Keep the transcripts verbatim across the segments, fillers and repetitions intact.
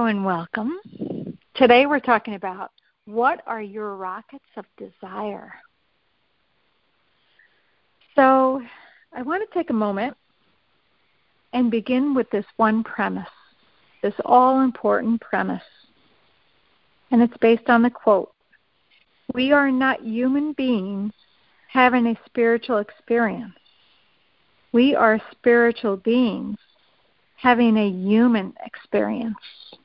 Hello and welcome. Today we're talking about what are your rockets of desire. So I want to take a moment and begin with this one premise, this all-important premise. And it's based on the quote, "We are not human beings having a spiritual experience. We are spiritual beings having a human experience."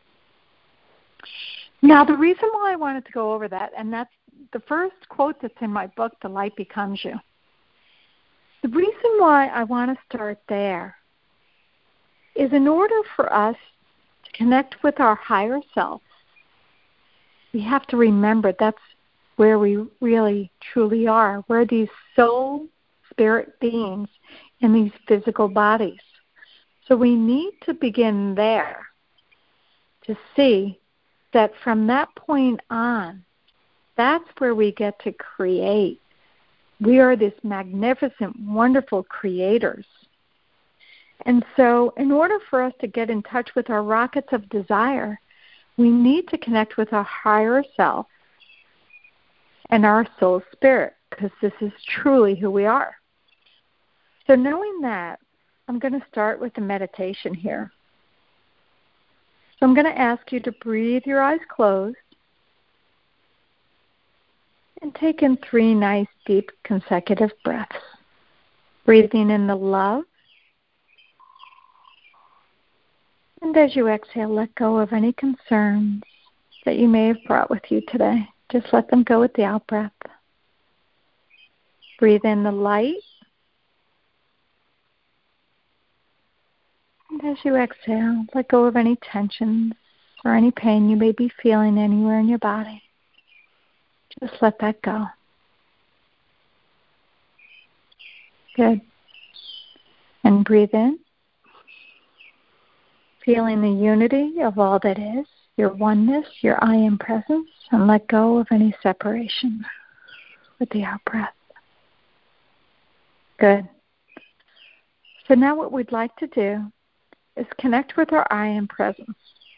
Now, the reason why I wanted to go over that, and that's the first quote that's in my book, The Light Becomes You. The reason why I want to start there is in order for us to connect with our higher self, we have to remember that's where we really, truly are. We're these soul spirit beings in these physical bodies. So we need to begin there to see that from that point on, that's where we get to create. We are this magnificent, wonderful creators. And so in order for us to get in touch with our rockets of desire, we need to connect with our higher self and our soul spirit, because this is truly who we are. So knowing that, I'm going to start with a meditation here. So I'm going to ask you to breathe your eyes closed and take in three nice, deep, consecutive breaths. Breathing in the love. And as you exhale, let go of any concerns that you may have brought with you today. Just let them go with the out-breath. Breathe in the light. And as you exhale, let go of any tensions or any pain you may be feeling anywhere in your body. Just let that go. Good. And breathe in, feeling the unity of all that is, your oneness, your I am presence, and let go of any separation with the out-breath. Good. So now what we'd like to do is connect with our I am presence.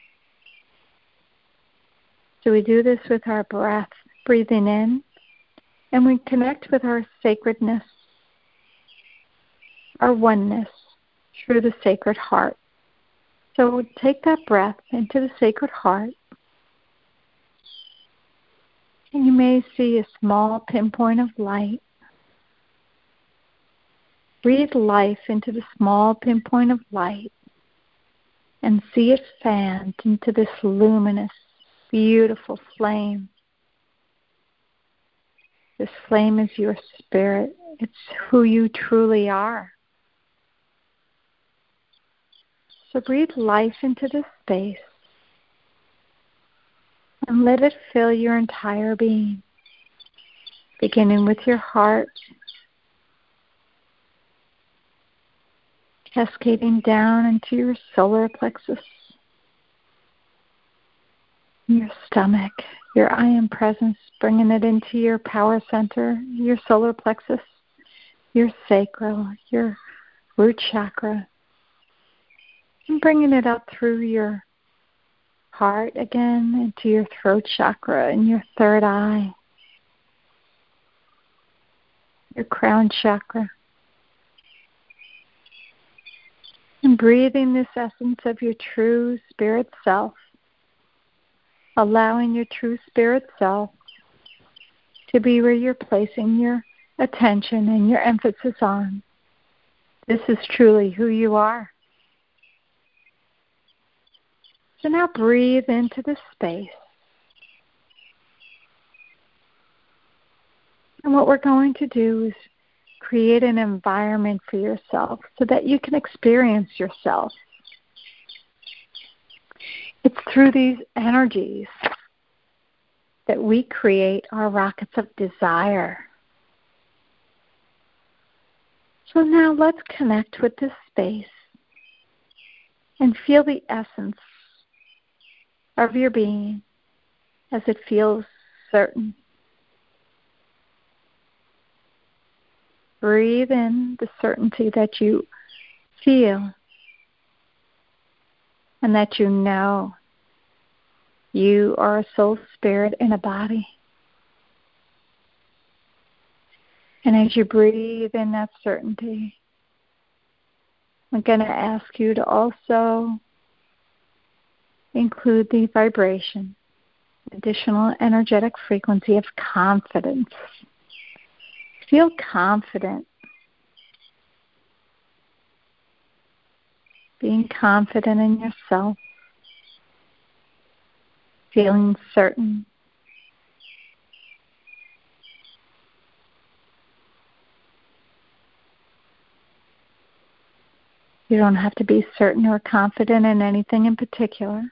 So we do this with our breath, breathing in, and we connect with our sacredness, our oneness through the sacred heart. So we'll take that breath into the sacred heart, and you may see a small pinpoint of light. Breathe life into the small pinpoint of light and see it fanned into this luminous, beautiful flame. This flame is your spirit. It's who you truly are. So breathe life into this space and let it fill your entire being, beginning with your heart, cascading down into your solar plexus, your stomach, your I am presence, bringing it into your power center, your solar plexus, your sacral, your root chakra, and bringing it up through your heart again into your throat chakra and your third eye, your crown chakra. And breathing this essence of your true spirit self, allowing your true spirit self to be where you're placing your attention and your emphasis on. This is truly who you are. So now breathe into the space. And what we're going to do is create an environment for yourself so that you can experience yourself. It's through these energies that we create our rockets of desire. So now let's connect with this space and feel the essence of your being as it feels certain. Breathe in the certainty that you feel and that you know You are a soul spirit in a body. And as you breathe in that certainty, I'm going to ask you to also include the vibration, additional energetic frequency of confidence. Feel confident. Being confident in yourself. Feeling certain. You don't have to be certain or confident in anything in particular.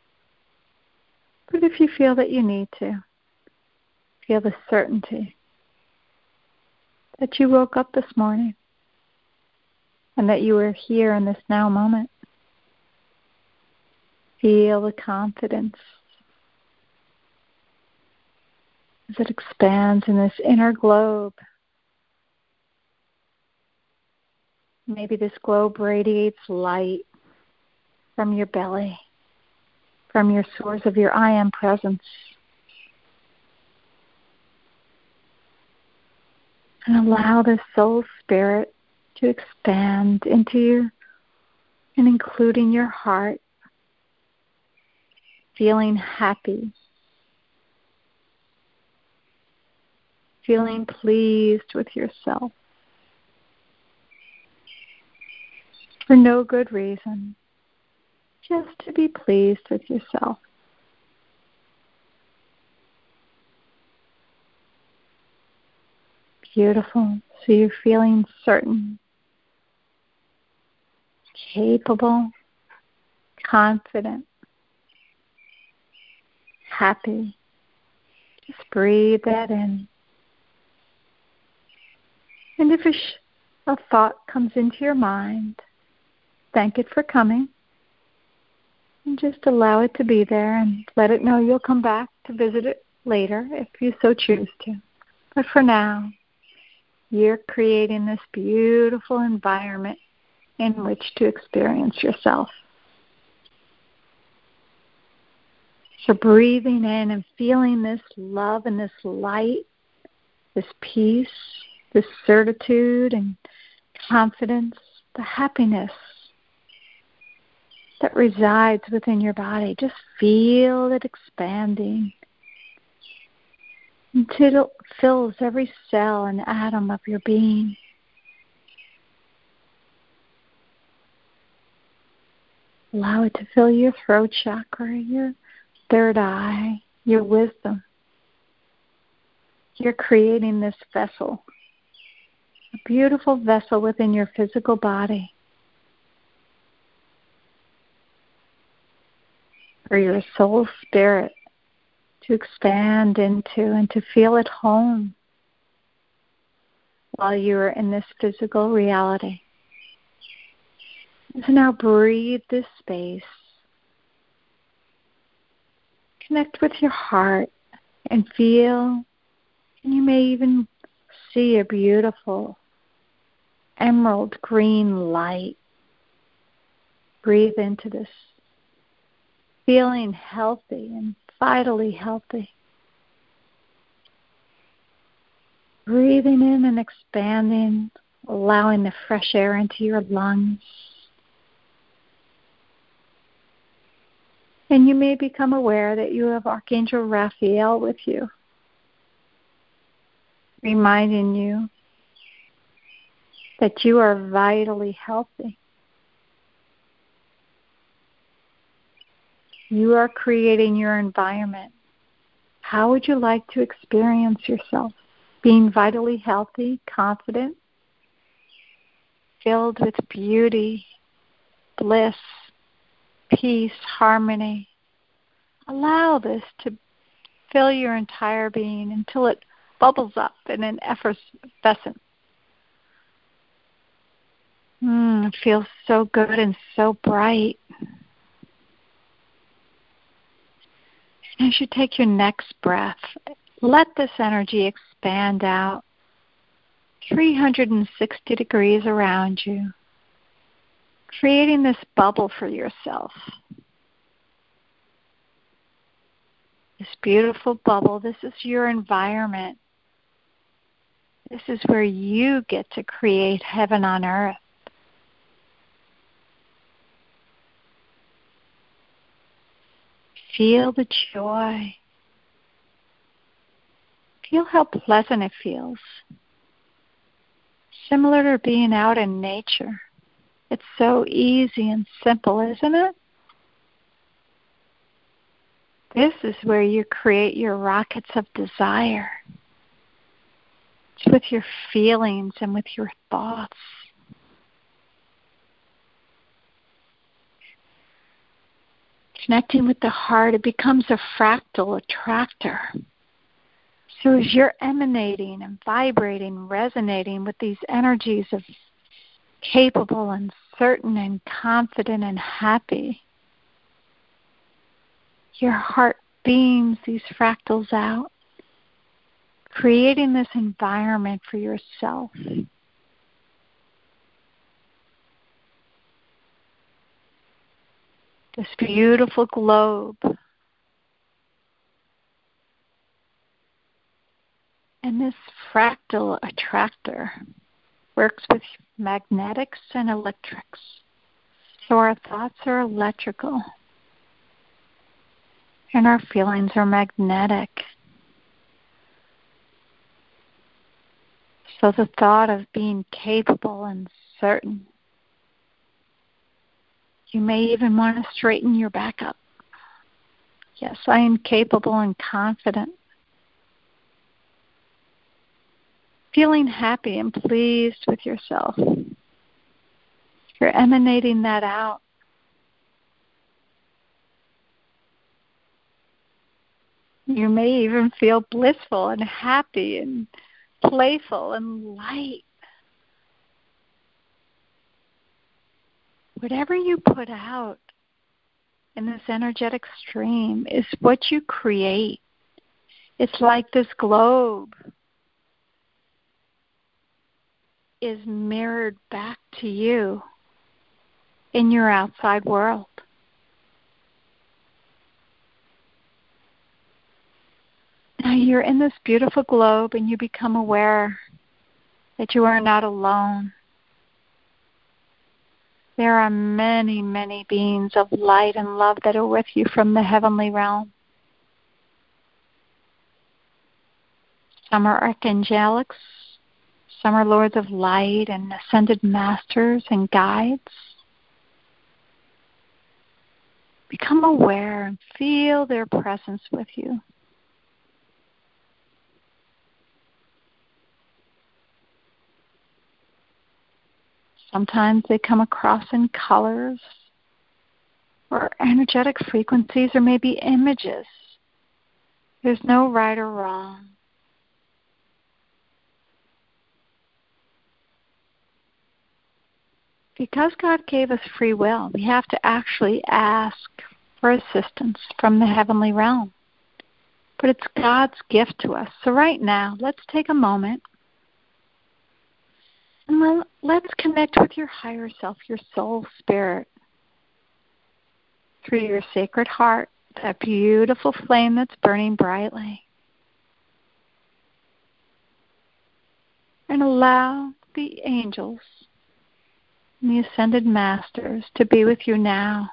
But if you feel that you need to, feel the certainty that you woke up this morning and that you are here in this now moment. Feel the confidence as it expands in this inner globe. Maybe this globe radiates light from your belly, from your source of your I am presence. And allow this soul spirit to expand into you and including your heart, feeling happy, feeling pleased with yourself for no good reason, just to be pleased with yourself. Beautiful. So you're feeling certain, capable, confident, happy. Just breathe that in. And if a, sh- a thought comes into your mind, thank it for coming. And just allow it to be there and let it know you'll come back to visit it later if you so choose to. But for now, you're creating this beautiful environment in which to experience yourself. So breathing in and feeling this love and this light, this peace, this certitude and confidence, the happiness that resides within your body. Just feel it expanding until it fills every cell and atom of your being. Allow it to fill your throat chakra, your third eye, your wisdom. You're creating this vessel, a beautiful vessel within your physical body for your soul spirit to expand into and to feel at home while you're in this physical reality. So now breathe this space. Connect with your heart and feel, and you may even see a beautiful emerald green light. Breathe into this, feeling healthy and vitally healthy. Breathing in and expanding, allowing the fresh air into your lungs. And you may become aware that you have Archangel Raphael with you, reminding you that you are vitally healthy. You are creating your environment. How would you like to experience yourself? Being vitally healthy, confident, filled with beauty, bliss, peace, harmony. Allow this to fill your entire being until it bubbles up in an effervescent. Mm, it feels so good and so bright. And as you take your next breath, let this energy expand out three hundred sixty degrees around you, creating this bubble for yourself. This beautiful bubble, this is your environment. This is where you get to create heaven on earth. Feel the joy. Feel how pleasant it feels. Similar to being out in nature. It's so easy and simple, isn't it? This is where you create your rockets of desire. It's with your feelings and with your thoughts. Connecting with the heart, it becomes a fractal attractor. So as you're emanating and vibrating, resonating with these energies of capable and certain and confident and happy, your heart beams these fractals out, creating this environment for yourself. This beautiful globe. And this fractal attractor works with magnetics and electrics. So our thoughts are electrical. And our feelings are magnetic. So the thought of being capable and certain. You may even want to straighten your back up. Yes, I am capable and confident. Feeling happy and pleased with yourself. You're emanating that out. You may even feel blissful and happy and playful and light. Whatever you put out in this energetic stream is what you create. It's like this globe is mirrored back to you in your outside world. Now you're in this beautiful globe and you become aware that you are not alone. There are many, many beings of light and love that are with you from the heavenly realm. Some are archangelics, some are lords of light and ascended masters and guides. Become aware and feel their presence with you. Sometimes they come across in colors or energetic frequencies or maybe images. There's no right or wrong. Because God gave us free will, we have to actually ask for assistance from the heavenly realm. But it's God's gift to us. So right now, let's take a moment and let's connect with your higher self, your soul spirit, through your sacred heart, that beautiful flame that's burning brightly. And allow the angels and the ascended masters to be with you now.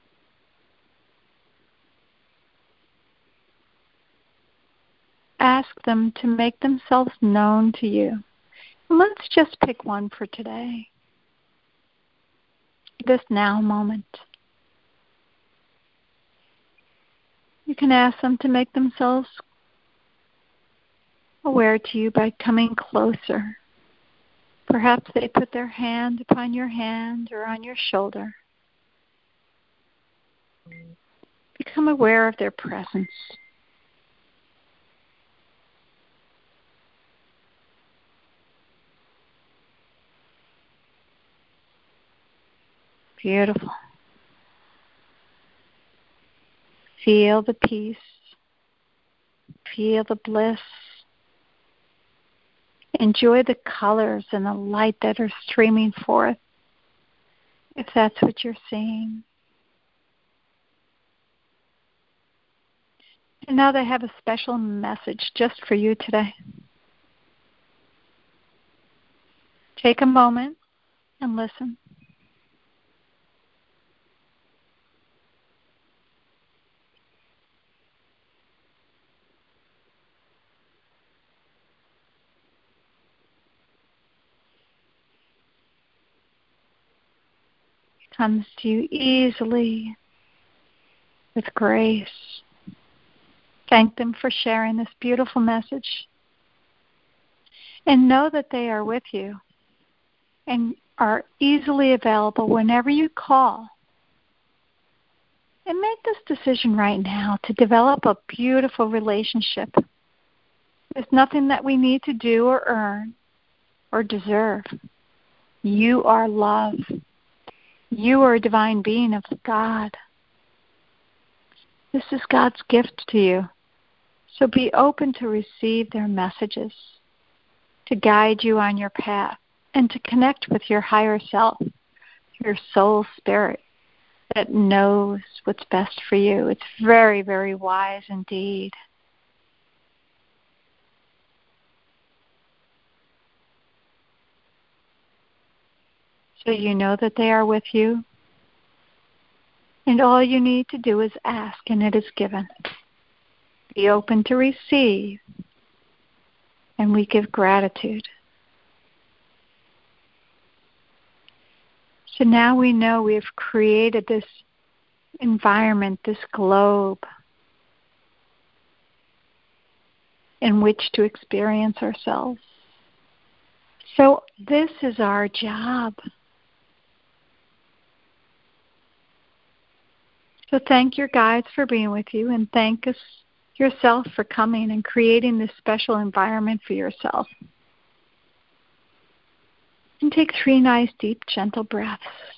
Ask them to make themselves known to you. And let's just pick one for today. This now moment. You can ask them to make themselves aware to you by coming closer. Perhaps they put their hand upon your hand or on your shoulder. Become aware of their presence. Beautiful. Feel the peace. Feel the bliss. Enjoy the colors and the light that are streaming forth, if that's what you're seeing. And now they have a special message just for you today. Take a moment and listen. Comes to you easily with grace. Thank them for sharing this beautiful message. And know that they are with you and are easily available whenever you call. And make this decision right now to develop a beautiful relationship. There's nothing that we need to do or earn or deserve. You are love. You are a divine being of God. This is God's gift to you. So be open to receive their messages, to guide you on your path, and to connect with your higher self, your soul spirit that knows what's best for you. It's very, very wise indeed. So you know that they are with you. And all you need to do is ask, and it is given. Be open to receive, and we give gratitude. So now we know we've created this environment, this globe, in which to experience ourselves. So this is our job. So thank your guides for being with you, and thank us yourself for coming and creating this special environment for yourself. And take three nice, deep, gentle breaths.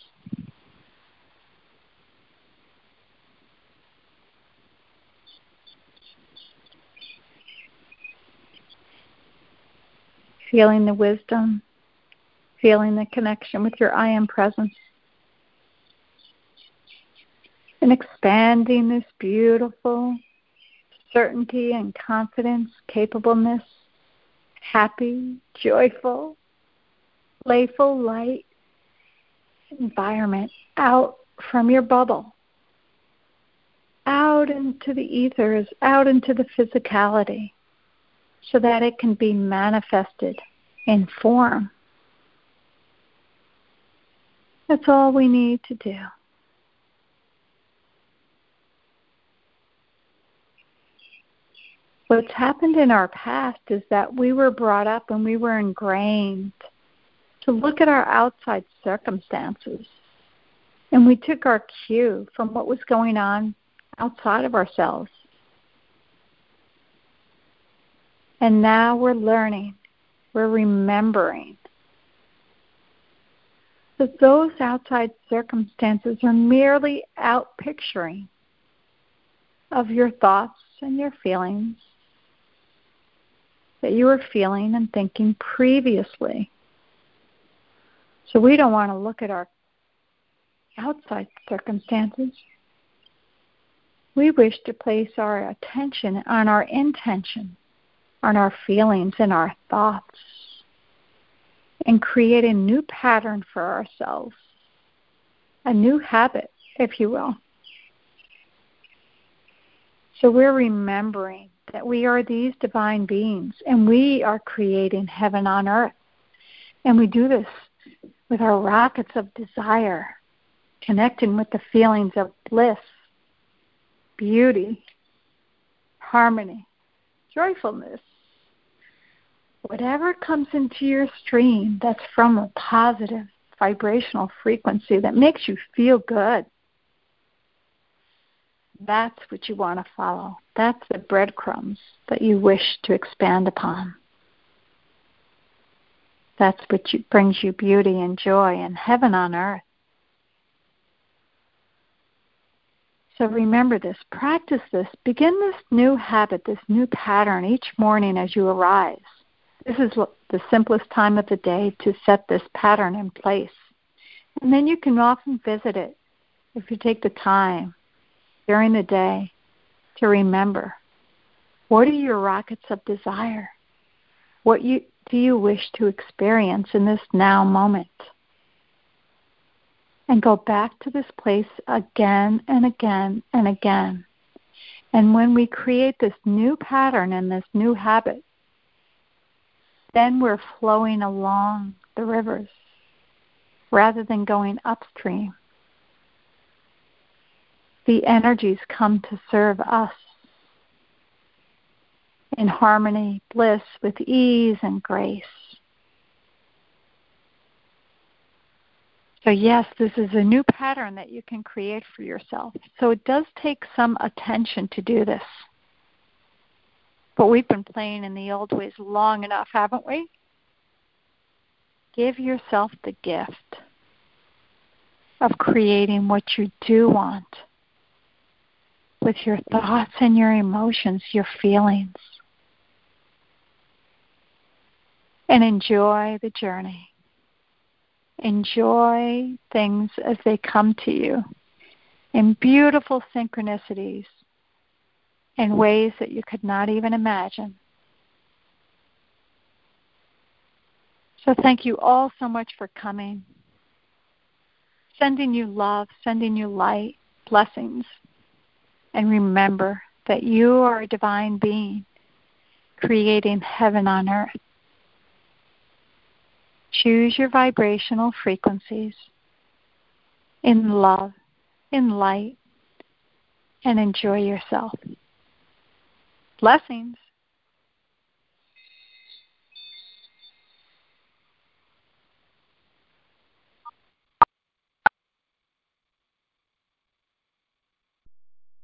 Feeling the wisdom, feeling the connection with your I Am presence. And expanding this beautiful certainty and confidence, capableness, happy, joyful, playful, light environment out from your bubble, out into the ethers, out into the physicality, so that it can be manifested in form. That's all we need to do. What's happened in our past is that we were brought up and we were ingrained to look at our outside circumstances. And we took our cue from what was going on outside of ourselves. And now we're learning, we're remembering that those outside circumstances are merely outpicturing of your thoughts and your feelings that you were feeling and thinking previously. So we don't want to look at our outside circumstances. We wish to place our attention on our intention, on our feelings and our thoughts, and create a new pattern for ourselves, a new habit, if you will. So we're remembering that we are these divine beings, and we are creating heaven on earth. And we do this with our rockets of desire, connecting with the feelings of bliss, beauty, harmony, joyfulness. Whatever comes into your stream that's from a positive vibrational frequency that makes you feel good, that's what you want to follow. That's the breadcrumbs that you wish to expand upon. That's what you, brings you beauty and joy and heaven on earth. So remember this, practice this, begin this new habit, this new pattern each morning as you arise. This is the simplest time of the day to set this pattern in place. And then you can often visit it if you take the time during the day to remember What are your rockets of desire? What you, do you wish to experience in this now moment? And go back to this place again and again and again. And when we create this new pattern and this new habit, then we're flowing along the rivers rather than going upstream. The energies come to serve us in harmony, bliss, with ease and grace. So yes, this is a new pattern that you can create for yourself. So it does take some attention to do this. But we've been playing in the old ways long enough, haven't we? Give yourself the gift of creating what you do want with your thoughts and your emotions, your feelings. And enjoy the journey. Enjoy things as they come to you in beautiful synchronicities in ways that you could not even imagine. So thank you all so much for coming. Sending you love, sending you light, blessings. And remember that you are a divine being creating heaven on earth. Choose your vibrational frequencies in love, in light, and enjoy yourself. Blessings.